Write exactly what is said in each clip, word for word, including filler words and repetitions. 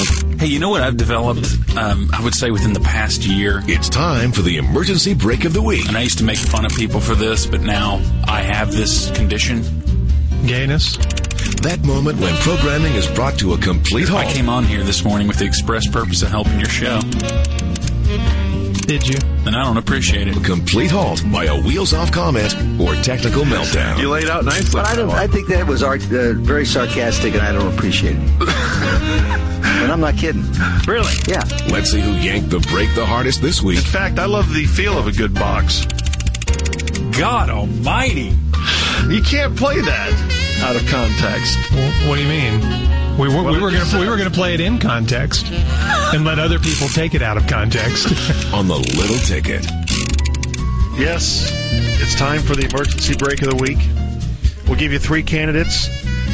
something. Hey, you know what I've developed, um, I would say within the past year? It's time for the emergency break of the week. And I used to make fun of people for this, but now I have this condition. Gayness. That moment when programming is brought to a complete halt. I came on here this morning with the express purpose of helping your show. Did you? And I don't appreciate it. A complete halt by a wheels-off comment or technical meltdown. You laid out nicely. But I don't. I think that was art, uh, very sarcastic, and I don't appreciate it. And I'm not kidding. Really? Yeah. Let's see who yanked the break the hardest this week. In fact, I love the feel of a good box. God almighty. You can't play that out of context. Well, what do you mean? We were, we were going to we were going to play it in context and let other people take it out of context. On the little ticket. Yes, it's time for the emergency break of the week. We'll give you three candidates,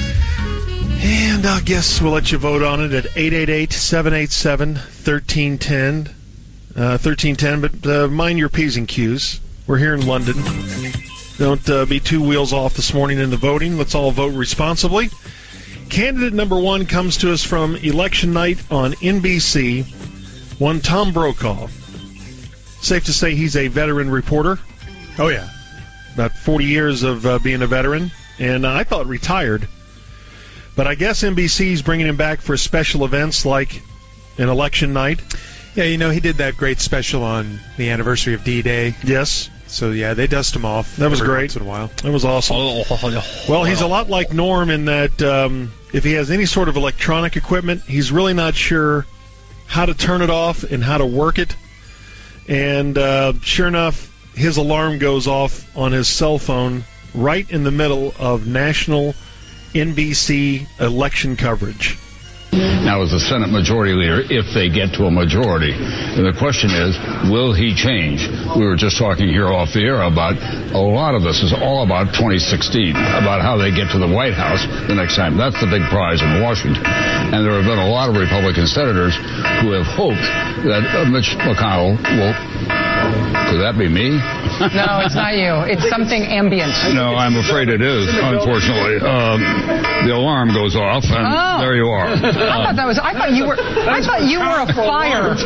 and I guess we'll let you vote on it at eight eight eight, seven eight seven, one three one zero. Uh, thirteen ten, but uh, mind your P's and Q's. We're here in London. Don't uh, be two wheels off this morning in the voting. Let's all vote responsibly. Candidate number one comes to us from election night on N B C, one Tom Brokaw. Safe to say he's a veteran reporter. Oh, yeah. About forty years of uh, being a veteran, and uh, I thought retired. But I guess N B C's bringing him back for special events like an election night. Yeah, you know, he did that great special on the anniversary of D-Day. Yes. So, yeah, they dust him off. That was every great. Once in a while. That was awesome. Well, he's a lot like Norm in that um, if he has any sort of electronic equipment, he's really not sure how to turn it off and how to work it. And uh, sure enough, his alarm goes off on his cell phone right in the middle of national N B C election coverage. Now, as the Senate Majority Leader, if they get to a majority, and the question is, will he change? We were just talking here off the air about a lot of this is all about twenty sixteen, about how they get to the White House the next time. That's the big prize in Washington. And there have been a lot of Republican senators who have hoped that uh, Mitch McConnell will... Could that be me? No, it's not you. It's something ambient. No, I'm afraid it is, unfortunately. Um, the alarm goes off, and oh. there you are. I thought that was. I thought you were. I thought you were a fire.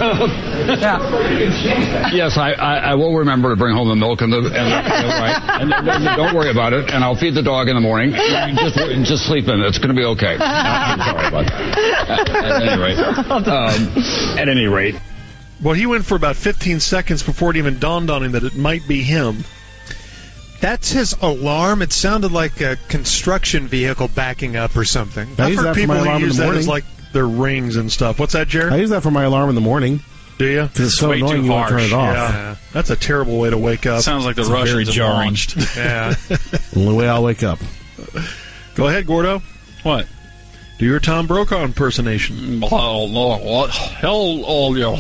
Yeah. Yes, I, I, I will remember to bring home the milk and the. And the right. And, and don't worry about it. And I'll feed the dog in the morning. Just, just sleep in. It's going to be okay. No, I'm sorry about that. At, at any rate. Um, at any rate. Well, he went for about fifteen seconds before it even dawned on him that it might be him. That's his alarm. It sounded like a construction vehicle backing up or something. I I've use heard that for people my who alarm in use the that morning. as like their rings and stuff. What's that, Jared? I use that for my alarm in the morning. Do you? Because it's so Way annoying too you want to turn harsh. it off. Yeah. That's a terrible way to wake up. Sounds like the It's Russians very have jarring. launched. Yeah. Only way I'll wake up. Go ahead, Gordo. What? Do your Tom Brokaw impersonation. Hell, no, hell, all your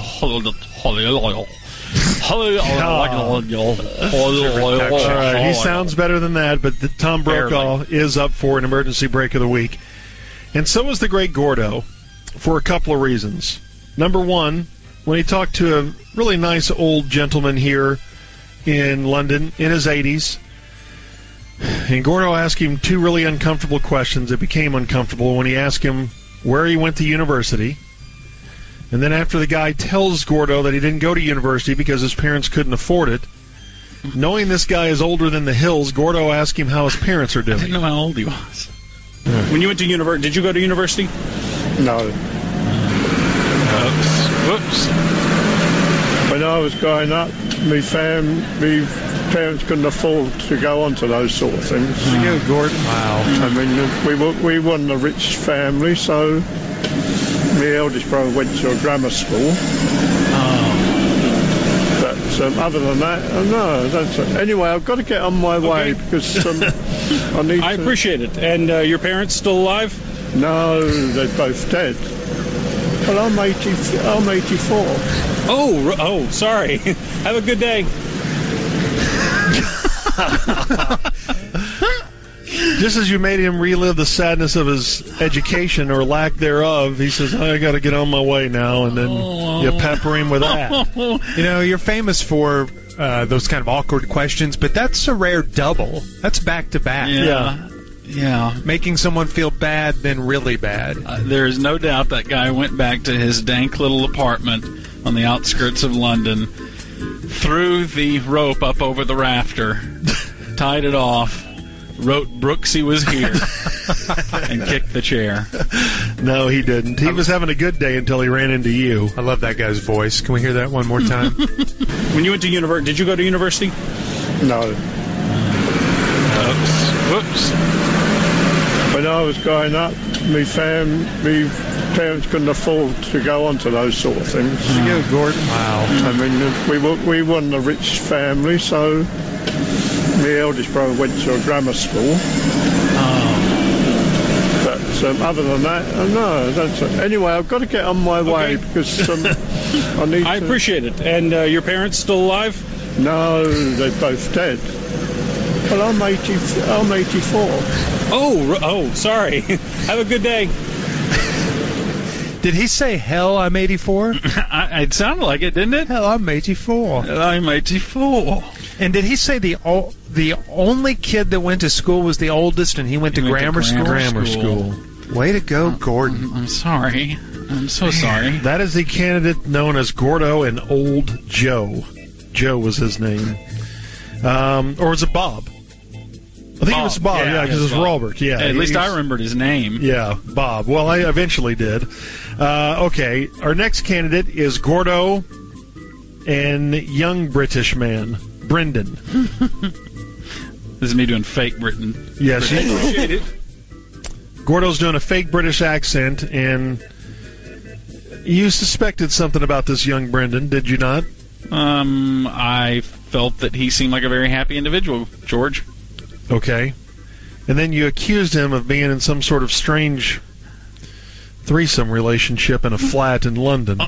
All right, he sounds better than that, but the, Tom Brokaw Barely. is up for an emergency break of the week. And so is the great Gordo for a couple of reasons. Number one, when he talked to a really nice old gentleman here in London in his eighties, and Gordo asked him two really uncomfortable questions. It became uncomfortable when he asked him where he went to university. And then after the guy tells Gordo that he didn't go to university because his parents couldn't afford it, knowing this guy is older than the hills, Gordo asked him how his parents are I didn't doing. know how old he was. When you went to university, did you go to university? No. Whoops. When I was growing up, my fam, my parents couldn't afford to go on to those sort of things. There you go, Gordon. Wow. I mean, we were, we weren't a rich family, so my eldest brother went to a grammar school. Oh. But um, other than that, uh, no. That's uh, anyway, I've got to get on my way because um, I need. I to... appreciate it. And uh, your parents still alive? No, they're both dead. Well, I'm eighty. I'm eighty-four. Oh, oh, sorry. Have a good day. Just as you made him relive the sadness of his education or lack thereof, he says, I got to get on my way now, and then you pepper him with that. You know, you're famous for uh, those kind of awkward questions, but that's a rare double. That's back to back. Yeah. Yeah. Making someone feel bad, then really bad. Uh, there is no doubt that guy went back to his dank little apartment on the outskirts of London, threw the rope up over the rafter, tied it off, wrote Brooksy was here, and kicked the chair. No, he didn't. He was having a good day until he ran into you. I love that guy's voice. Can we hear that one more time? When you went to university, did you go to university? No. Oops. Whoops. When I was growing up, my fam, my parents couldn't afford to go on to those sort of things. There you go, Gordon. Wow. I mean, we were, we weren't a rich family, so my eldest brother went to a grammar school. Oh. But um, other than that, uh, no. That's it. Anyway, I've got to get on my way Okay. because um, I need I to... appreciate it. And uh, your parents still alive? No, they're both dead. Well, I'm eighty. I'm eighty-four. Oh, oh, sorry. Have a good day. Did he say, hell, I'm eighty-four? I, it sounded like it, didn't it? Hell, I'm eighty-four. I'm eighty-four. And did he say the o- the only kid that went to school was the oldest and he went He to went to grammar school? grammar School. Way to go, Gordon. I'm, I'm sorry. I'm so sorry. That is the candidate known as Gordo and Old Joe. Joe was his name. Um, or was it Bob? I think Bob. it was Bob, yeah, because Yeah, it's Bob. Robert. Yeah, Hey, at least he's- I remembered his name. Yeah, Bob. Well, I eventually did. Uh, okay, our next candidate is Gordo and young British man, Brendan. This is me doing fake Britain. Yes, he, Appreciate it. Gordo's doing a fake British accent, and you suspected something about this young Brendan, did you not? Um, I felt that he seemed like a very happy individual, George. Okay. And then you accused him of being in some sort of strange threesome relationship in a flat in London.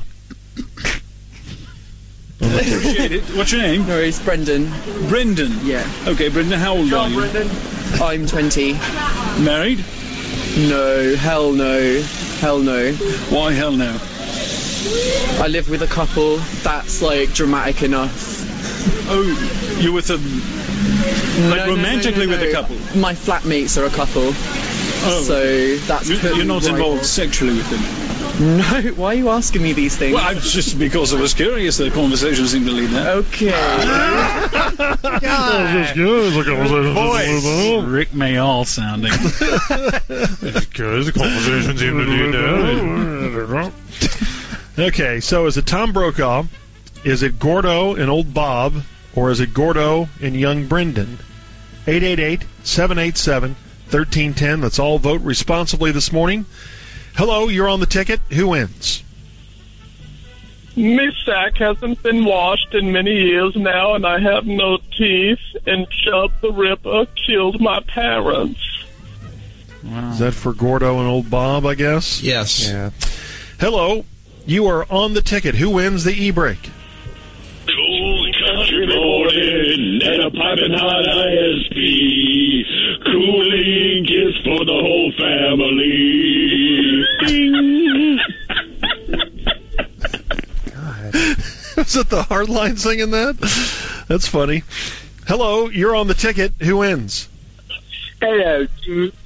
Appreciate it. What's your name? No, it's Brendan. Brendan. Yeah. Okay, Brendan, how old are you? I'm twenty. Married? No, hell no. Hell no. Why hell no? I live with a couple. That's like dramatic enough. Oh, you're with a... No, Like no, no, romantically no, no. with a couple? My flatmates are a couple. Oh. So that's You- put You're not right involved off. sexually with them? No, why are you asking me these things? Well, I, just because I was curious, the conversation seemed to lead there. Okay. Voice. Rick Mayall sounding. Because the conversation seemed to lead Okay, so is it Tom Brokaw, is it Gordo and Old Bob, or is it Gordo and young Brendan? eight eight eight, seven eight seven, one three one zero. Let's all vote responsibly this morning. Hello, you're on the ticket. Who wins? My sack hasn't been washed in many years now, and I have no teeth, and Chub the Ripper killed my parents. Wow. Is that for Gordo and Old Bob, I guess? Yes. Yeah. Hello, you are on the ticket. Who wins the e-break? Cool country morning and a piping hot I S P. Cooling gifts for the whole family. Ding. Is it the Hardline singing that? That's funny. Hello, you're on the ticket. Who wins? Hello, Duke.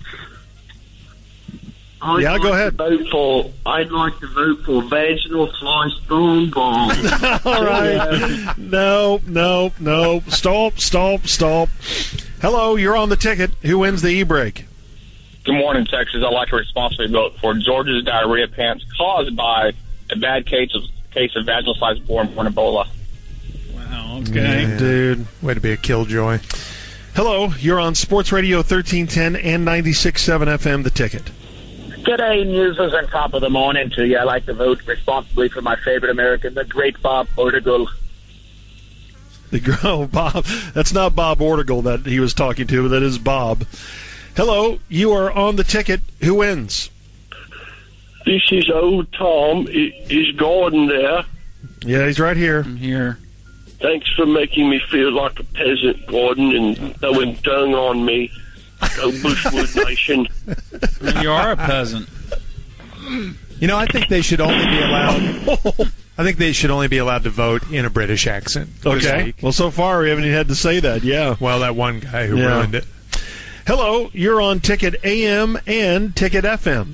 I'd Yeah, like go to ahead. Vote for, I'd like to vote for vaginal fly stone bomb. All right. No, no, no. Stop, stop, stop. Hello, you're on the ticket. Who wins the e-break? Good morning, Texas. I'd like to responsibly vote for George's diarrhea pants caused by a bad case of case of vaginal born born Ebola. Wow, Okay. Yeah. Dude, way to be a killjoy. Hello, you're on Sports Radio thirteen ten and ninety-six point seven F M, The Ticket. G'day, newsers on top of the morning to you. I like to vote responsibly for my favorite American, the great Bob Ordigal. The oh, Bob. That's not Bob Ordigal that he was talking to, but that is Bob. Hello, you are on the ticket. Who wins? This is old Tom. I- Is Gordon there? Yeah, he's right here. I'm here. Thanks for making me feel like a peasant, Gordon, and throwing dung on me. Go Bushwood Nation. You are a peasant. You know, I think they should only be allowed. I think they should only be allowed to vote in a British accent. this Okay. week. Well, so far we haven't even had to say that. Yeah. Well, that one guy who Yeah. ruined it. Hello, you're on Ticket A M and Ticket F M.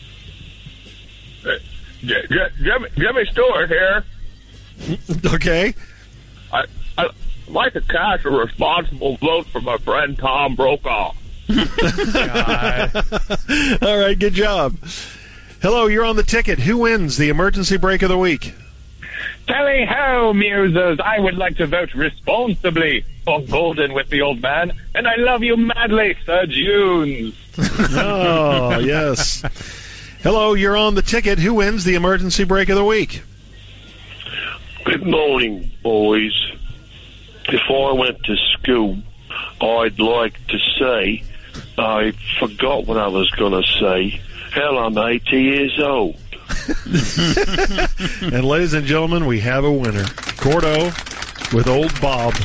J- J- Jimmy, Jimmy Stewart here. Okay. I, I'd like to cast a responsible vote for my friend Tom Brokaw. All right, good job. Hello, you're on the Ticket. Who wins the emergency break of the week? Tally ho, musers. I would like to vote responsibly for Golden with the Old Man, and I love you madly, Sir Junes. Oh, yes. Hello, you're on the Ticket. Who wins the emergency break of the week? Good morning, boys. Before I went to school, I'd like to say, I forgot what I was going to say. Hell, I'm eighty years old. And ladies and gentlemen, we have a winner. Gordo with Old Bob.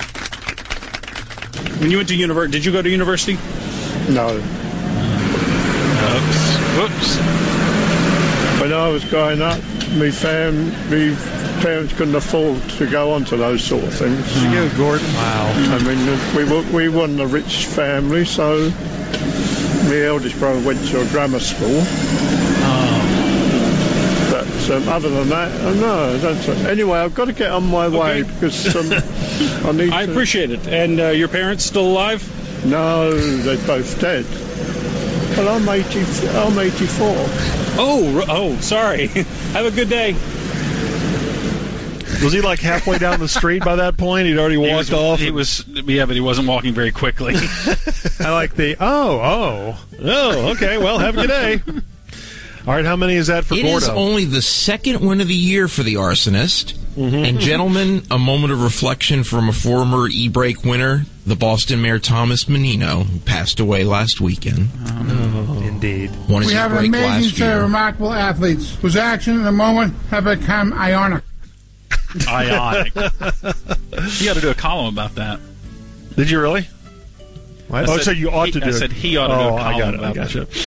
When you went to university, did you go to university? No. Oops. Whoops. When I was growing up, my fam, my parents couldn't afford to go on to those sort of things. There you go, Gordon. Wow. I mean, we were, we weren't a rich family, so my eldest brother went to a grammar school. Oh. But um, other than that, uh, no. That's uh, anyway, I've got to get on my way because um, I need. I to... appreciate it. And uh, your parents still alive? No, they're both dead. Well, I'm eighty. I'm eighty-four. Oh, oh, sorry. Have a good day. Was he like halfway down the street by that point? He'd already walked he was, off. He was, yeah, but he wasn't walking very quickly. I like the oh oh oh. Okay, well, have a good day. All right, how many is that for It Gordo? is only the second win of the year for the arsonist. Mm-hmm. And gentlemen, a moment of reflection from a former E-Break winner, the Boston Mayor Thomas Menino, who passed away last weekend. Oh, indeed. Won his We have an E-Break amazing last set of year. remarkable athletes whose actions in the moment have become ionic. Ionic. You got to do a column about that. Did you really? I oh, said so you ought he, to do I it. said he ought to oh, do a column I got it. about I got that. you.